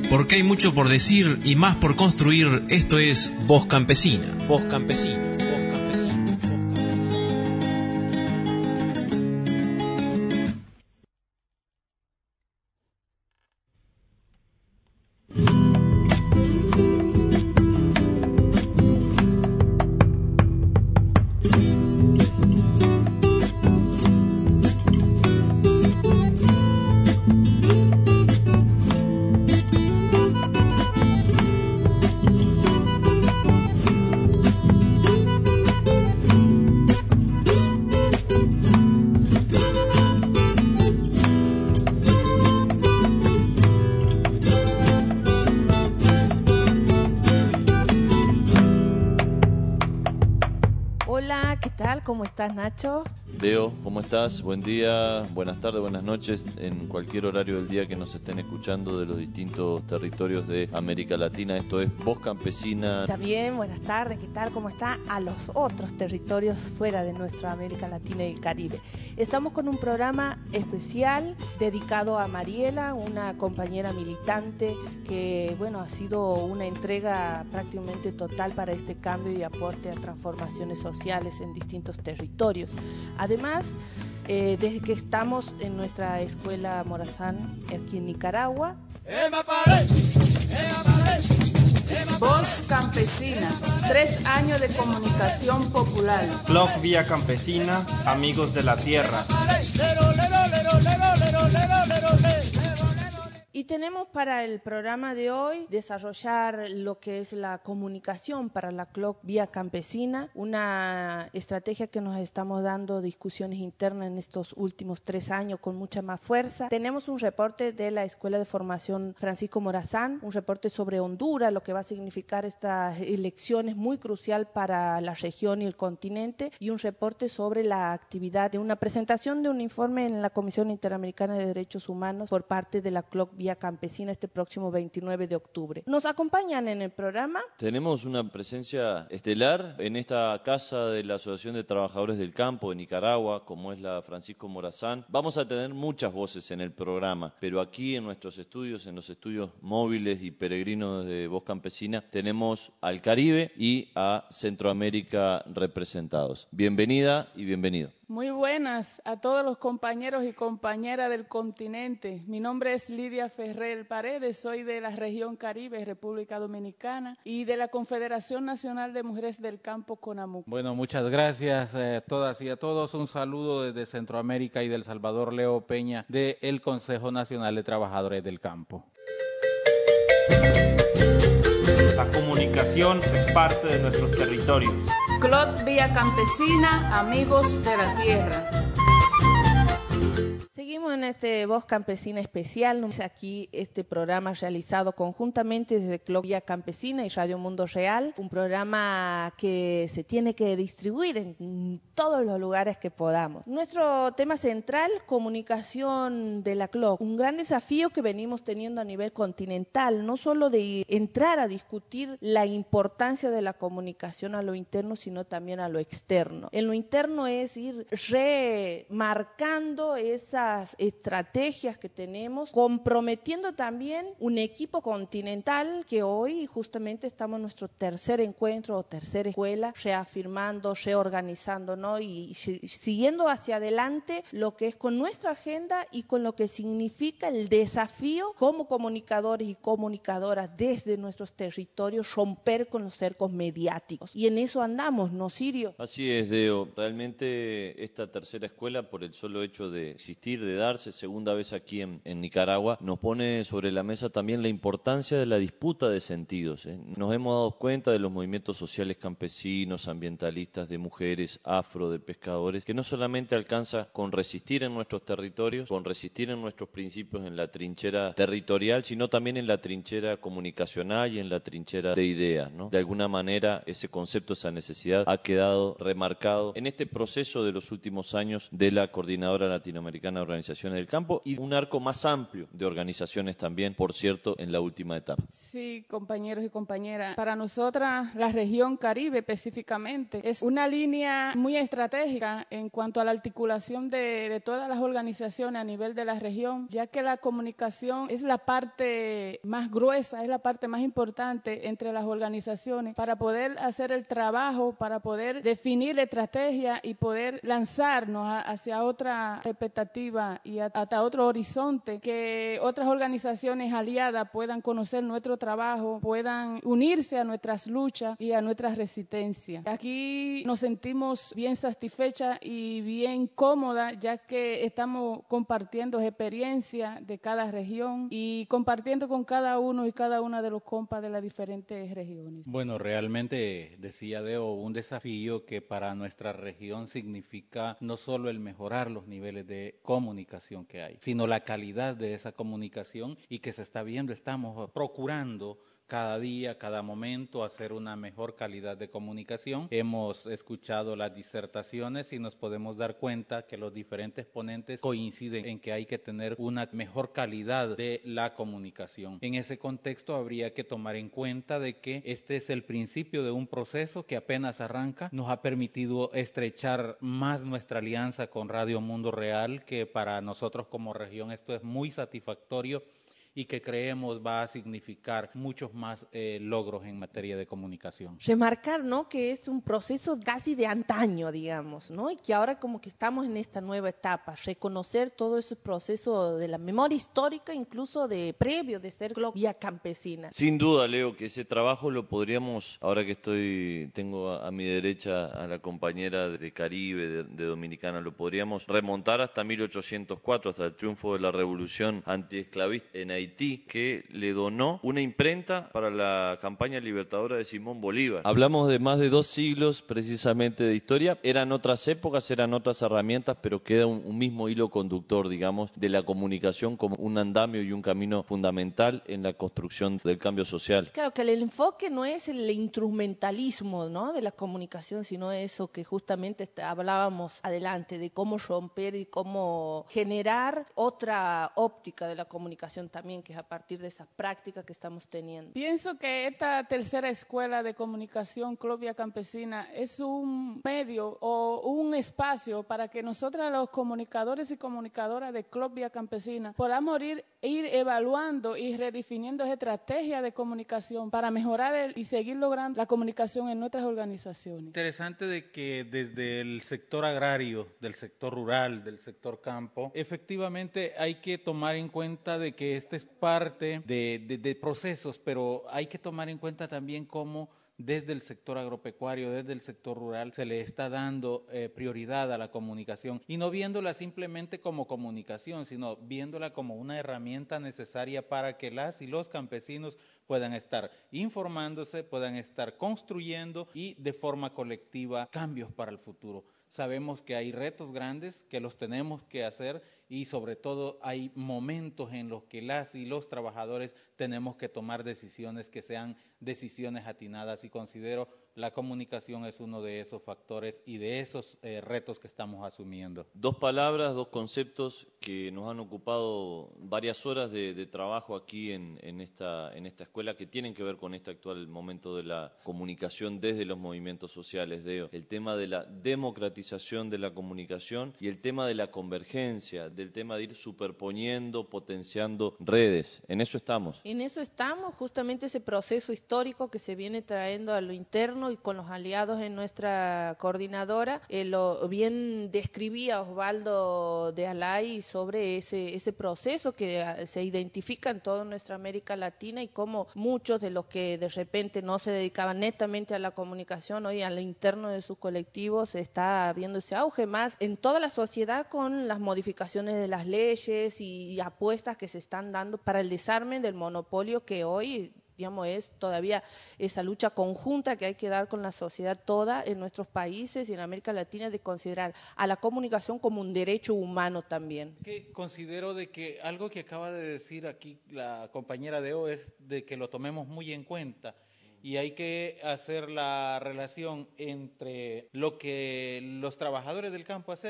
Porque hay mucho por decir y más por construir. Esto es Voz Campesina. Voz Campesina. ¿Cómo estás, Nacho? Deo, ¿cómo estás? Buen día, buenas tardes, buenas noches, en cualquier horario del día que nos estén escuchando de los distintos territorios de América Latina. Esto es Voz Campesina. También, buenas tardes, ¿qué tal? ¿Cómo está? A los otros territorios fuera de nuestra América Latina y el Caribe. Estamos con un programa especial dedicado a Mariela, una compañera militante que, ha sido una entrega prácticamente total para este cambio y aporte a transformaciones sociales en distintos territorios. Además, desde que estamos en nuestra escuela Morazán aquí en Nicaragua, Voz Campesina, 3 años de comunicación popular. Blog Vía Campesina, Amigos de la Tierra. Y tenemos para el programa de hoy desarrollar lo que es la comunicación para la CLOC Vía Campesina, una estrategia que nos estamos dando discusiones internas en estos últimos 3 años con mucha más fuerza. Tenemos un reporte de la Escuela de Formación Francisco Morazán, un reporte sobre Honduras, lo que va a significar estas elecciones muy crucial para la región y el continente, y un reporte sobre la actividad de una presentación de un informe en la Comisión Interamericana de Derechos Humanos por parte de la CLOC Vía Campesina este próximo 29 de octubre. ¿Nos acompañan en el programa? Tenemos una presencia estelar en esta casa de la Asociación de Trabajadores del Campo de Nicaragua, como es la Francisco Morazán. Vamos a tener muchas voces en el programa, pero aquí en nuestros estudios, en los estudios móviles y peregrinos de Voz Campesina, tenemos al Caribe y a Centroamérica representados. Bienvenida y bienvenido. Muy buenas a todos los compañeros y compañeras del continente. Mi nombre es Lidia Ferrer Paredes, soy de la región Caribe, República Dominicana, y de la Confederación Nacional de Mujeres del Campo, CONAMUC. Bueno, muchas gracias a todas y a todos. Un saludo desde Centroamérica y del Salvador, Leo Peña, del Consejo Nacional de Trabajadores del Campo. La comunicación es parte de nuestros territorios. CLOC Vía Campesina, Amigos de la Tierra. Seguimos en este Voz Campesina especial, aquí este programa realizado conjuntamente desde CLOC Vía Campesina y Radio Mundo Real, un programa que se tiene que distribuir en todos los lugares que podamos. Nuestro tema central, comunicación de la CLOC, un gran desafío que venimos teniendo a nivel continental, no solo de entrar a discutir la importancia de la comunicación a lo interno, sino también a lo externo. En lo interno es ir remarcando esas estrategias que tenemos, comprometiendo también un equipo continental que hoy justamente estamos en nuestro tercer encuentro o tercera escuela, reafirmando, reorganizando, ¿no? Y siguiendo hacia adelante lo que es con nuestra agenda y con lo que significa el desafío como comunicadores y comunicadoras desde nuestros territorios, romper con los cercos mediáticos. Y en eso andamos, ¿no, Sirio? Así es, Deo. Realmente esta tercera escuela, por el solo hecho de existir, de darse, segunda vez aquí en Nicaragua, nos pone sobre la mesa también la importancia de la disputa de sentidos. Nos hemos dado cuenta de los movimientos sociales campesinos, ambientalistas, de mujeres, afro, de pescadores, que no solamente alcanza con resistir en nuestros territorios, con resistir en nuestros principios en la trinchera territorial, sino también en la trinchera comunicacional y en la trinchera de ideas, ¿no? De alguna manera ese concepto, esa necesidad ha quedado remarcado en este proceso de los últimos años de la Coordinadora Latinoamericana de Organizaciones organizaciones del campo y un arco más amplio de organizaciones también, por cierto, en la última etapa. Sí, compañeros y compañeras, para nosotras la región Caribe específicamente es una línea muy estratégica en cuanto a la articulación de todas las organizaciones a nivel de la región, ya que la comunicación es la parte más gruesa, es la parte más importante entre las organizaciones para poder hacer el trabajo, para poder definir la estrategia y poder lanzarnos hacia otra expectativa y hasta otro horizonte, que otras organizaciones aliadas puedan conocer nuestro trabajo, puedan unirse a nuestras luchas y a nuestra resistencia. Aquí nos sentimos bien satisfechas y bien cómodas, ya que estamos compartiendo experiencias de cada región y compartiendo con cada uno y cada una de los compas de las diferentes regiones. Bueno, realmente, decía Deo, un desafío que para nuestra región significa no solo el mejorar los niveles de comunicación que hay, sino la calidad de esa comunicación y que se está viendo, estamos procurando cada día, cada momento, hacer una mejor calidad de comunicación. Hemos escuchado las disertaciones y nos podemos dar cuenta que los diferentes ponentes coinciden en que hay que tener una mejor calidad de la comunicación. En ese contexto habría que tomar en cuenta de que este es el principio de un proceso que apenas arranca. Nos ha permitido estrechar más nuestra alianza con Radio Mundo Real, que para nosotros como región esto es muy satisfactorio y que creemos va a significar muchos más logros en materia de comunicación. Remarcar, ¿no?, que es un proceso casi de antaño, digamos, ¿no?, y que ahora como que estamos en esta nueva etapa, reconocer todo ese proceso de la memoria histórica, incluso de previo de ser Vía Campesina. Sin duda, Leo, que ese trabajo lo podríamos, ahora que tengo a mi derecha a la compañera de Caribe, de Dominicana, lo podríamos remontar hasta 1804, hasta el triunfo de la revolución antiesclavista en Haití, que le donó una imprenta para la campaña libertadora de Simón Bolívar. Hablamos de más de 2 siglos precisamente de historia, eran otras épocas, eran otras herramientas, pero queda un mismo hilo conductor, digamos, de la comunicación como un andamio y un camino fundamental en la construcción del cambio social. Claro, que el enfoque no es el instrumentalismo, ¿no?, de la comunicación, sino eso que justamente hablábamos adelante, de cómo romper y cómo generar otra óptica de la comunicación también, que es a partir de esa práctica que estamos teniendo. Pienso que esta tercera escuela de comunicación Club Vía Campesina es un medio o un espacio para que nosotras los comunicadores y comunicadoras de Club Vía Campesina podamos ir evaluando y redefiniendo estrategias de comunicación para mejorar y seguir logrando la comunicación en nuestras organizaciones. Interesante de que desde el sector agrario, del sector rural, del sector campo, efectivamente hay que tomar en cuenta de que este es parte de procesos, pero hay que tomar en cuenta también cómo desde el sector agropecuario, desde el sector rural, se le está dando prioridad a la comunicación y no viéndola simplemente como comunicación, sino viéndola como una herramienta necesaria para que las y los campesinos puedan estar informándose, puedan estar construyendo y de forma colectiva cambios para el futuro. Sabemos que hay retos grandes que los tenemos que hacer y sobre todo hay momentos en los que las y los trabajadores tenemos que tomar decisiones que sean decisiones atinadas y considero la comunicación es uno de esos factores y de esos retos que estamos asumiendo. 2 palabras, 2 conceptos que nos han ocupado varias horas de trabajo aquí en esta escuela que tienen que ver con este actual momento de la comunicación desde los movimientos sociales, Deo. El tema de la democratización de la comunicación y el tema de la convergencia, del tema de ir superponiendo, potenciando redes. En eso estamos. En eso estamos, justamente ese proceso histórico que se viene trayendo a lo interno y con los aliados en nuestra coordinadora. Lo bien describía Osvaldo de Alay sobre ese proceso que se identifica en toda nuestra América Latina y cómo muchos de los que de repente no se dedicaban netamente a la comunicación, hoy al interno de sus colectivos está viendo ese auge más en toda la sociedad con las modificaciones de las leyes y apuestas que se están dando para el desarme del monopolio que hoy, digamos, es todavía esa lucha conjunta que hay que dar con la sociedad toda en nuestros países y en América Latina, de considerar a la comunicación como un derecho humano también. Que considero de que algo que acaba de decir aquí la compañera Deo es de que lo tomemos muy en cuenta y hay que hacer la relación entre lo que los trabajadores del campo hacemos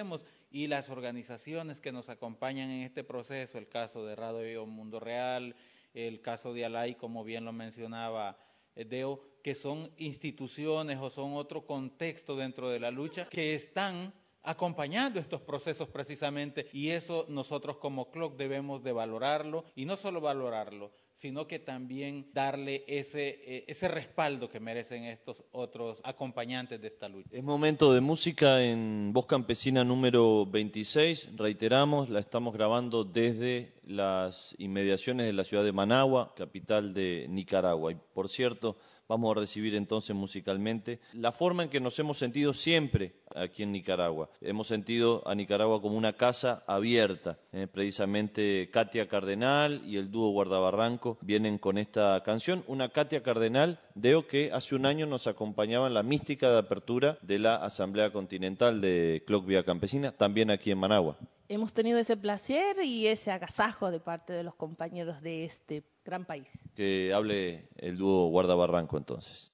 y las organizaciones que nos acompañan en este proceso, el caso de Radio Mundo Real, el caso de ALAI, como bien lo mencionaba Deo, que son instituciones o son otro contexto dentro de la lucha que están acompañando estos procesos precisamente, y eso nosotros como CLOC debemos de valorarlo, y no solo valorarlo, sino que también darle ese respaldo que merecen estos otros acompañantes de esta lucha. Es momento de música en Voz Campesina número 26, reiteramos, la estamos grabando desde las inmediaciones de la ciudad de Managua, capital de Nicaragua, y por cierto, vamos a recibir entonces musicalmente la forma en que nos hemos sentido siempre aquí en Nicaragua. Hemos sentido a Nicaragua como una casa abierta. Precisamente Katia Cardenal y el dúo Guardabarranco vienen con esta canción. Una Katia Cardenal, Deo, que hace un año nos acompañaba en la mística de apertura de la Asamblea Continental de CLOC Vía Campesina, también aquí en Managua. Hemos tenido ese placer y ese agasajo de parte de los compañeros de este gran país. Que hable el dúo Guardabarranco entonces.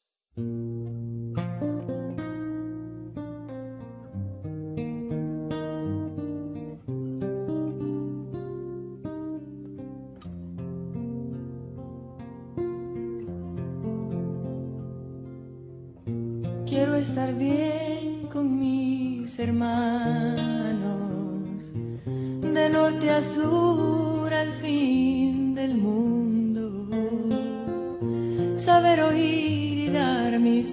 Quiero estar bien con mis hermanos, de norte a sur, al fin del mundo, saber oír y dar mis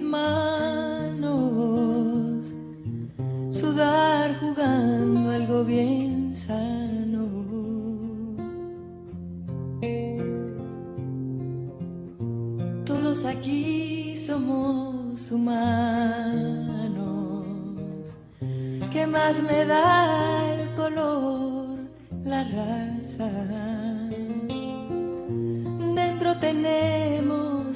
manos, sudar jugando algo bien sano. Todos aquí somos humanos, ¿qué más me da el color, la raza? Dentro tenemos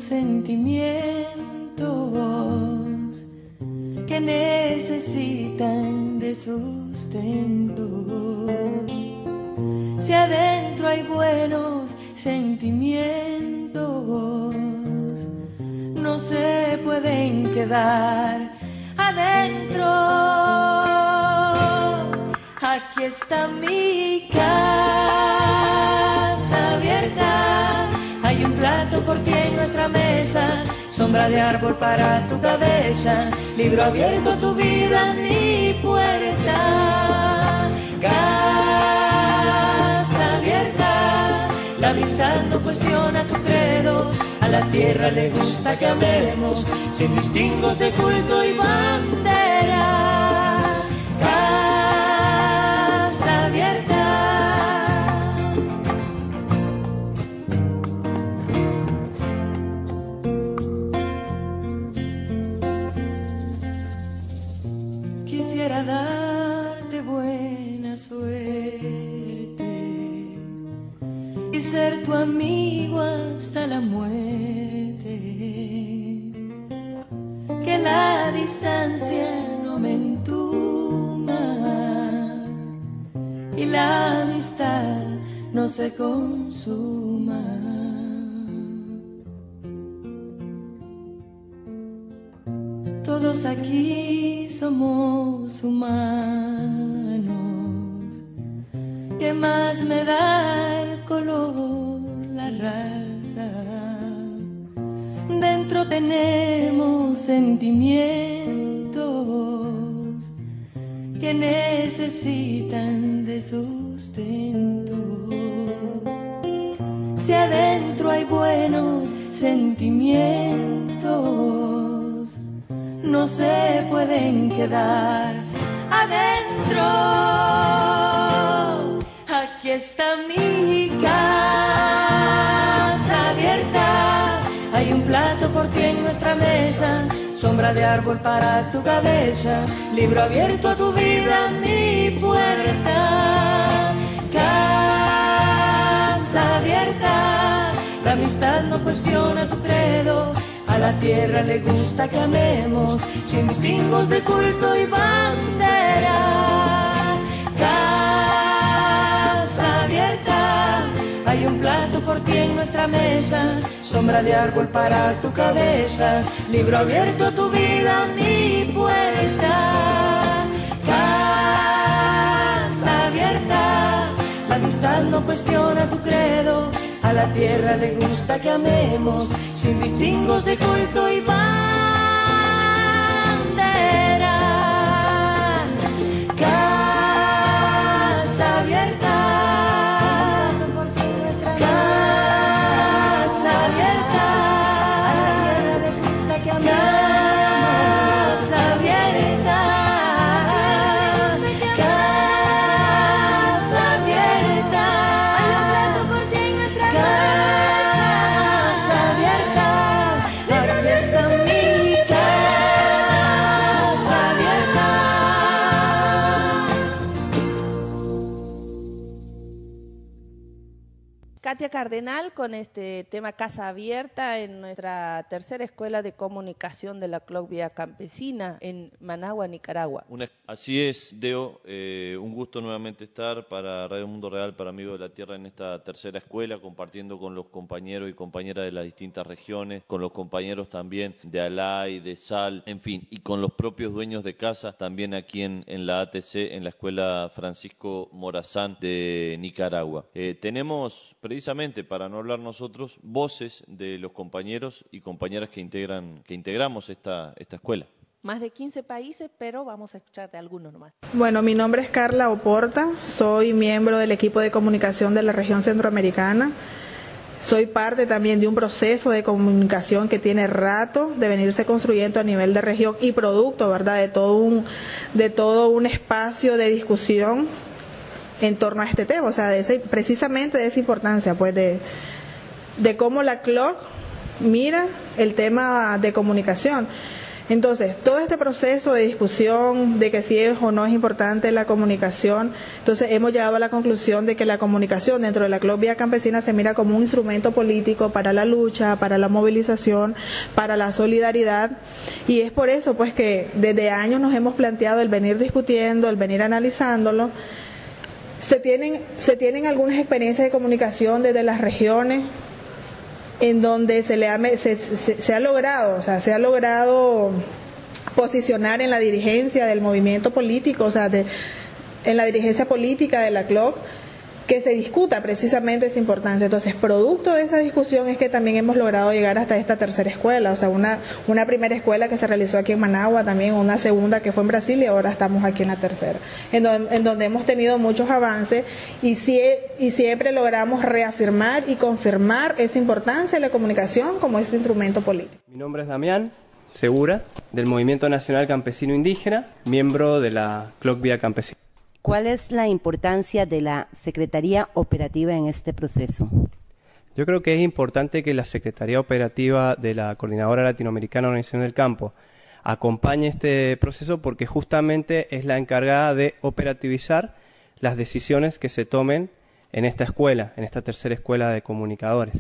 sentimientos que necesitan de sustento. Si adentro hay buenos sentimientos, no se pueden quedar adentro. Aquí está mi casa abierta, hay un plato por ti en nuestra mesa, sombra de árbol para tu cabeza, libro abierto a tu vida, mi puerta. Casa abierta, la amistad no cuestiona tu credo, a la tierra le gusta que amemos, sin distingos de culto y bandera. Casa abierta. Quisiera darte buena suerte y ser tu amigo hasta la muerte, que la distancia no me entuma y la amistad no se consuma. Todos aquí somos humanos, ¿qué más me da el color, la raza? Dentro tenemos sentimientos que necesitan de sustento. Si adentro hay buenos sentimientos, no se pueden quedar adentro. Aquí está mi casa abierta, hay un plato por ti en nuestra mesa, sombra de árbol para tu cabeza, libro abierto a tu vida, mi puerta. Casa abierta, la amistad no cuestiona tu credo, a la tierra le gusta que amemos, sin distingos de culto y bandera. Casa abierta, hay un plato por ti en nuestra mesa, sombra de árbol para tu cabeza, libro abierto a tu vida, mi puerta. Casa amistad no cuestiona tu credo, a la tierra le gusta que amemos, sin distingos de culto y bandera. Casa abierta, casa abierta, a la tierra le gusta que amemos. Casa abierta, casa abierta, hay un plato por ti en nuestra casa abierta, aquí está mi casa abierta. Katia Cardenal con este tema Casa Abierta en nuestra tercera escuela de comunicación de la CLOC Vía Campesina en Managua, Nicaragua. Así es, Deo, un gusto nuevamente estar para Radio Mundo Real, para Amigos de la Tierra en esta tercera escuela, compartiendo con los compañeros y compañeras de las distintas regiones, con los compañeros también de ALAI, de SAL, en fin, y con los propios dueños de casa, también aquí en la ATC, en la Escuela Francisco Morazán de Nicaragua. Tenemos precisamente, para no hablar nosotros, voces de los compañeros y compañeras que integramos esta escuela. Más de 15 países, pero vamos a escuchar de algunos nomás. Bueno, mi nombre es Carla Oporta, soy miembro del equipo de comunicación de la región centroamericana. Soy parte también de un proceso de comunicación que tiene rato de venirse construyendo a nivel de región y producto, ¿verdad?, de todo un espacio de discusión en torno a este tema, o sea, precisamente de esa importancia, pues, de cómo la CLOC mira el tema de comunicación. Entonces, todo este proceso de discusión de que si es o no es importante la comunicación, entonces hemos llegado a la conclusión de que la comunicación dentro de la CLOC Vía Campesina se mira como un instrumento político para la lucha, para la movilización, para la solidaridad, y es por eso, pues, que desde años nos hemos planteado el venir discutiendo, el venir analizándolo. Se tienen algunas experiencias de comunicación desde las regiones en donde se ha logrado posicionar en la dirigencia del movimiento político, o sea, en la dirigencia política de la CLOC, que se discuta precisamente esa importancia. Entonces, producto de esa discusión es que también hemos logrado llegar hasta esta tercera escuela, o sea, una primera escuela que se realizó aquí en Managua, también una segunda que fue en Brasil, y ahora estamos aquí en la tercera, en donde hemos tenido muchos avances y siempre logramos reafirmar y confirmar esa importancia de la comunicación como ese instrumento político. Mi nombre es Damián Segura, del Movimiento Nacional Campesino Indígena, miembro de la CLOC Vía Campesina. ¿Cuál es la importancia de la Secretaría Operativa en este proceso? Yo creo que es importante que la Secretaría Operativa de la Coordinadora Latinoamericana de Organización del Campo acompañe este proceso, porque justamente es la encargada de operativizar las decisiones que se tomen en esta escuela, en esta tercera escuela de comunicadores.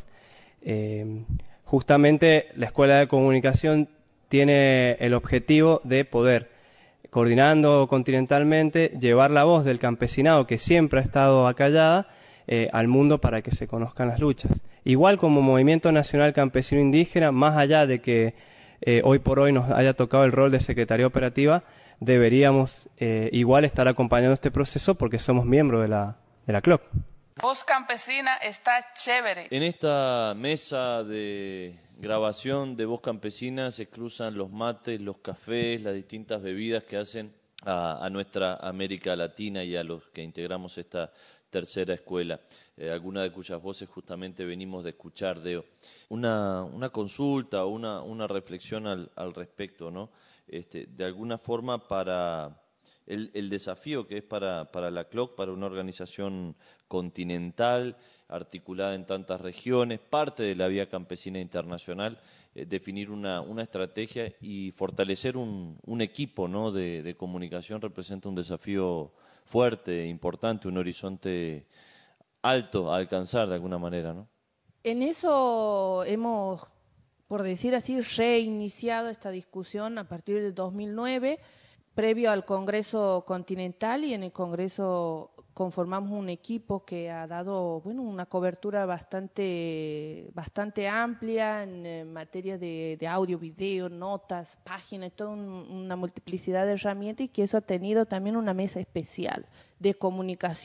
Justamente la Escuela de Comunicación tiene el objetivo de poder, coordinando continentalmente, llevar la voz del campesinado, que siempre ha estado acallada, al mundo para que se conozcan las luchas. Igual como Movimiento Nacional Campesino Indígena, más allá de que hoy por hoy nos haya tocado el rol de Secretaría Operativa, deberíamos igual estar acompañando este proceso porque somos miembros de la CLOC. Voz Campesina está chévere. En esta mesa de grabación de Voz Campesina se cruzan los mates, los cafés, las distintas bebidas que hacen a nuestra América Latina y a los que integramos esta tercera escuela, algunas de cuyas voces justamente venimos de escuchar, Deo. Una consulta o una reflexión al respecto, ¿no? De alguna forma para el desafío que es para la CLOC, para una organización continental, articulada en tantas regiones, parte de la Vía Campesina Internacional, definir una estrategia y fortalecer un equipo, ¿no?, de comunicación representa un desafío fuerte, importante, un horizonte alto a alcanzar de alguna manera, ¿no? En eso hemos, por decir así, reiniciado esta discusión a partir del 2009, previo al Congreso Continental, y en el Congreso conformamos un equipo que ha dado una cobertura bastante amplia en materia de audio, video, notas, páginas, toda una multiplicidad de herramientas, y que eso ha tenido también una mesa especial de comunicación.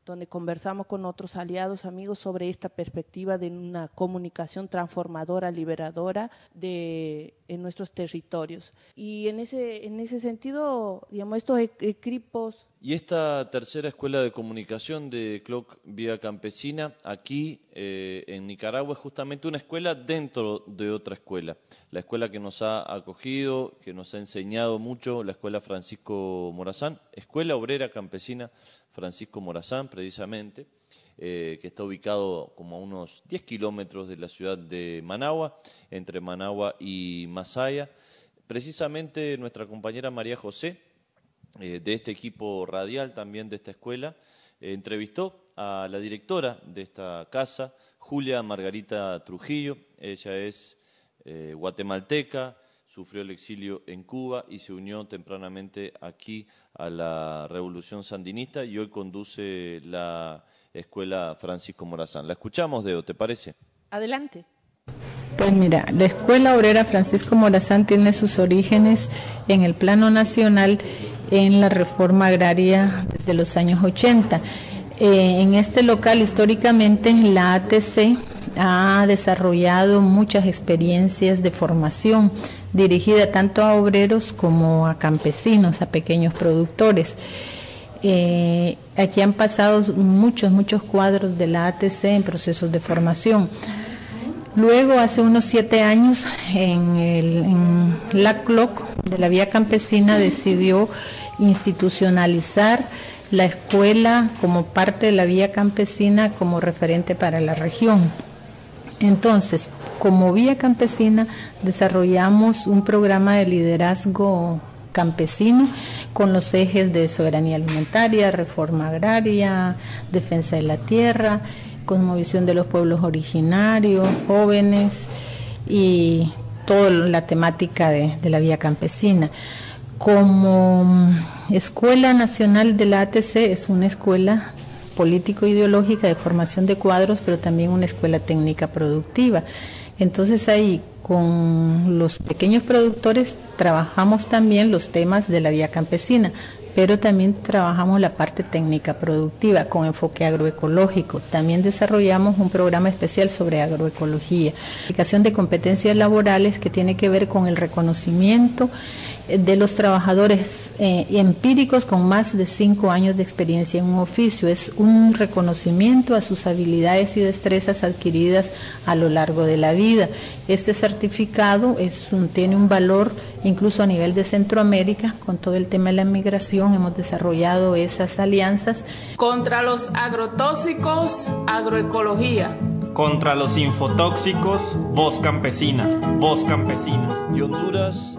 donde conversamos con otros aliados, amigos, sobre esta perspectiva de una comunicación transformadora, liberadora en nuestros territorios. Y en ese sentido, digamos, estos equipos... Y esta tercera escuela de comunicación de CLOC Vía Campesina, aquí en Nicaragua, es justamente una escuela dentro de otra escuela. La escuela que nos ha acogido, que nos ha enseñado mucho, la Escuela Francisco Morazán, Escuela Obrera Campesina Francisco Morazán, precisamente, que está ubicado como a unos 10 kilómetros de la ciudad de Managua, entre Managua y Masaya. Precisamente nuestra compañera María José, de este equipo radial también de esta escuela, entrevistó a la directora de esta casa, Julia Margarita Trujillo. Ella es guatemalteca, sufrió el exilio en Cuba y se unió tempranamente aquí a la Revolución Sandinista y hoy conduce la Escuela Francisco Morazán. La escuchamos, Deo, ¿te parece? Adelante. Pues mira, la Escuela Obrera Francisco Morazán tiene sus orígenes en el plano nacional en la reforma agraria desde los años 80. En este local, históricamente, la ATC ha desarrollado muchas experiencias de formación dirigida tanto a obreros como a campesinos, a pequeños productores. Aquí han pasado muchos cuadros de la ATC en procesos de formación. Luego, hace unos 7 años, en la CLOC de la Vía Campesina decidió institucionalizar la escuela como parte de la Vía Campesina como referente para la región. Entonces, como Vía Campesina, desarrollamos un programa de liderazgo campesino con los ejes de soberanía alimentaria, reforma agraria, defensa de la tierra, cosmovisión de los pueblos originarios, jóvenes y toda la temática de la Vía Campesina. Como Escuela Nacional de la ATC es una escuela político-ideológica de formación de cuadros, pero también una escuela técnica productiva. Entonces ahí con los pequeños productores trabajamos también los temas de la Vía Campesina, pero también trabajamos la parte técnica productiva con enfoque agroecológico. También desarrollamos un programa especial sobre agroecología, aplicación de competencias laborales que tiene que ver con el reconocimiento de los trabajadores empíricos con más de 5 años de experiencia en un oficio. Es un reconocimiento a sus habilidades y destrezas adquiridas a lo largo de la vida. Este certificado tiene un valor incluso a nivel de Centroamérica. Con todo el tema de la migración hemos desarrollado esas alianzas. Contra los agrotóxicos, agroecología. Contra los infotóxicos, voz campesina, voz campesina. Y Honduras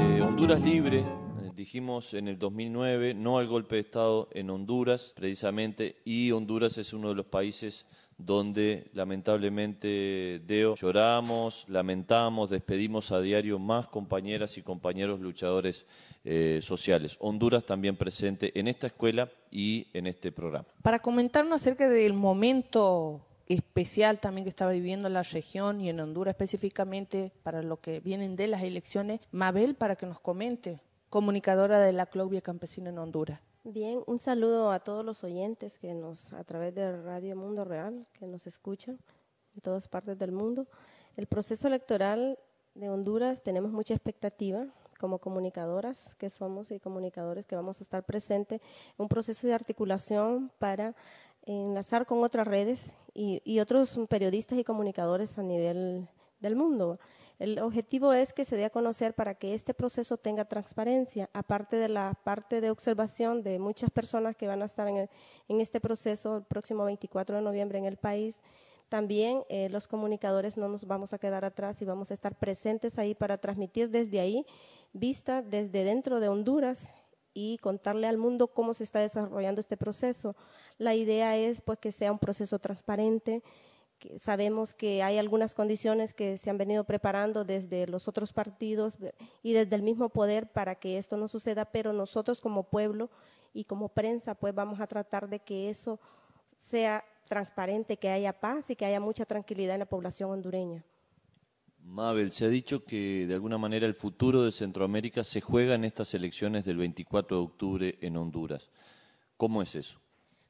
libre, dijimos en el 2009, no al golpe de Estado en Honduras, precisamente, y Honduras es uno de los países donde lamentablemente, Deo, lloramos, lamentamos, despedimos a diario más compañeras y compañeros luchadores sociales. Honduras también presente en esta escuela y en este programa. Para comentarnos acerca del momento especial también que estaba viviendo la región y en Honduras específicamente para lo que vienen de las elecciones, Mabel, para que nos comente, comunicadora de la CLOC Vía Campesina en Honduras. Bien, un saludo a todos los oyentes que a través de Radio Mundo Real, que nos escuchan en todas partes del mundo. El proceso electoral de Honduras tenemos mucha expectativa como comunicadoras que somos y comunicadores que vamos a estar presentes en un proceso de articulación para enlazar con otras redes y otros periodistas y comunicadores a nivel del mundo. El objetivo es que se dé a conocer para que este proceso tenga transparencia, aparte de la parte de observación de muchas personas que van a estar en este proceso el próximo 24 de noviembre en el país. También los comunicadores no nos vamos a quedar atrás y vamos a estar presentes ahí para transmitir desde ahí, vista desde dentro de Honduras y contarle al mundo cómo se está desarrollando este proceso. La idea es pues que sea un proceso transparente. Sabemos que hay algunas condiciones que se han venido preparando desde los otros partidos y desde el mismo poder para que esto no suceda, pero nosotros como pueblo y como prensa pues vamos a tratar de que eso sea transparente, que haya paz y que haya mucha tranquilidad en la población hondureña. Mabel, se ha dicho que de alguna manera el futuro de Centroamérica se juega en estas elecciones del 24 de octubre en Honduras. ¿Cómo es eso?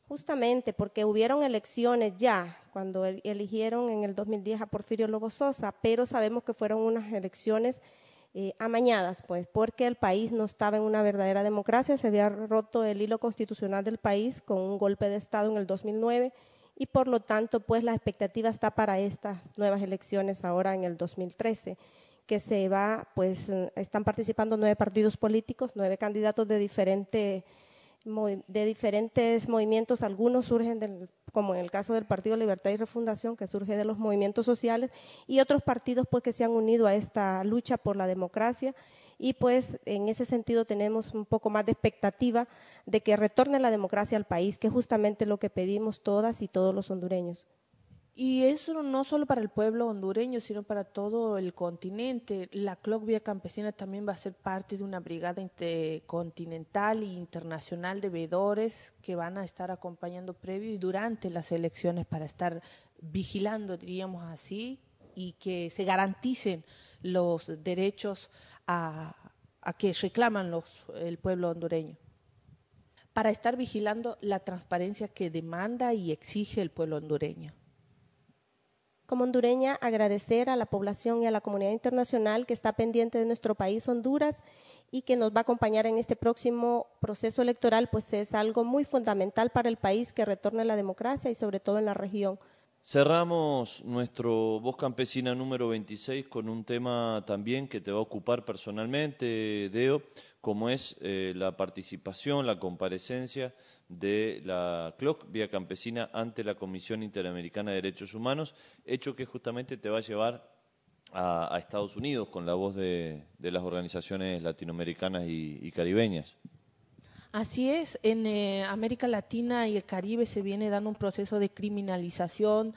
Justamente porque hubieron elecciones ya, cuando eligieron en el 2010 a Porfirio Lobo Sosa, pero sabemos que fueron unas elecciones amañadas, pues, porque el país no estaba en una verdadera democracia, se había roto el hilo constitucional del país con un golpe de Estado en el 2009 y por lo tanto, pues, la expectativa está para estas nuevas elecciones ahora en el 2013, que se va, pues, están participando 9 partidos políticos, 9 candidatos de diferentes movimientos, algunos surgen como en el caso del Partido Libertad y Refundación, que surge de los movimientos sociales, y otros partidos pues que se han unido a esta lucha por la democracia, y pues en ese sentido tenemos un poco más de expectativa de que retorne la democracia al país, que es justamente lo que pedimos todas y todos los hondureños. Y eso no solo para el pueblo hondureño, sino para todo el continente. La CLOC Vía Campesina también va a ser parte de una brigada intercontinental e internacional de veedores que van a estar acompañando previo y durante las elecciones para estar vigilando, diríamos así, y que se garanticen los derechos a que reclaman el pueblo hondureño, para estar vigilando la transparencia que demanda y exige el pueblo hondureño. Como hondureña, agradecer a la población y a la comunidad internacional que está pendiente de nuestro país, Honduras, y que nos va a acompañar en este próximo proceso electoral, pues es algo muy fundamental para el país que retorne la democracia y sobre todo en la región. Cerramos nuestro Voz Campesina número 26 con un tema también que te va a ocupar personalmente, Deo, como es la participación, la comparecencia de la CLOC Vía Campesina ante la Comisión Interamericana de Derechos Humanos, hecho que justamente te va a llevar a Estados Unidos con la voz de las organizaciones latinoamericanas y caribeñas. Así es, en América Latina y el Caribe se viene dando un proceso de criminalización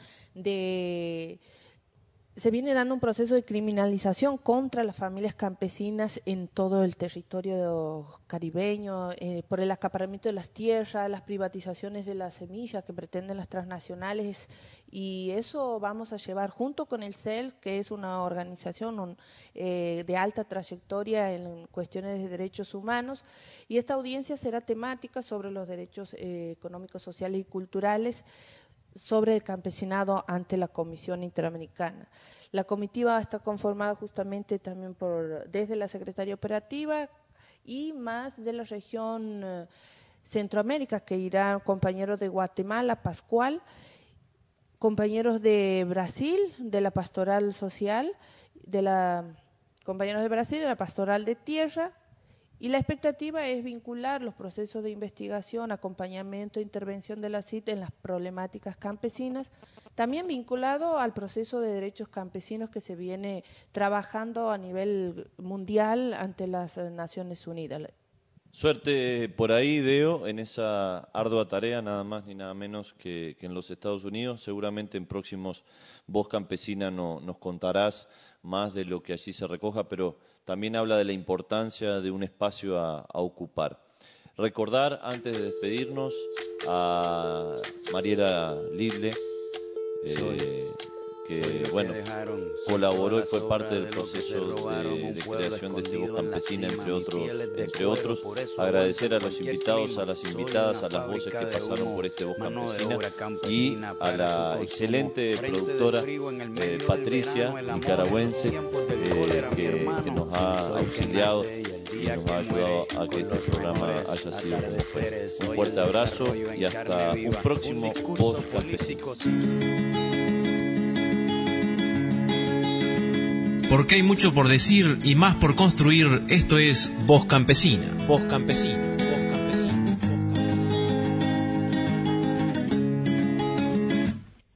contra las familias campesinas en todo el territorio caribeño, por el acaparamiento de las tierras, las privatizaciones de las semillas que pretenden las transnacionales, y eso vamos a llevar junto con el CEL, que es una organización de alta trayectoria en cuestiones de derechos humanos, y esta audiencia será temática sobre los derechos económicos, sociales y culturales, sobre el campesinado ante la Comisión Interamericana. La comitiva está conformada justamente también desde la Secretaría Operativa y más de la región Centroamérica, que irán compañeros de Guatemala, Pascual, compañeros de Brasil, de la Pastoral Social, compañeros de Brasil, de la Pastoral de Tierra. Y la expectativa es vincular los procesos de investigación, acompañamiento e intervención de la CIT en las problemáticas campesinas, también vinculado al proceso de derechos campesinos que se viene trabajando a nivel mundial ante las Naciones Unidas. Suerte por ahí, Deo, en esa ardua tarea, nada más ni nada menos que en los Estados Unidos. Seguramente en próximos Voz Campesina nos contarás más de lo que allí se recoja, pero también habla de la importancia de un espacio a ocupar. Recordar, antes de despedirnos, a Mariela Lidle, que bueno, colaboró y fue parte del proceso de creación de este Voz Campesina, entre otros. Agradecer a los invitados, a las invitadas, a las voces que pasaron por este Voz Campesina y a la excelente productora Patricia, nicaragüense, que nos ha auxiliado y nos ha ayudado a que este programa haya sido como fue. Un fuerte abrazo y hasta un próximo Voz Campesina. Porque hay mucho por decir y más por construir, esto es Voz Campesina. Voz Campesina.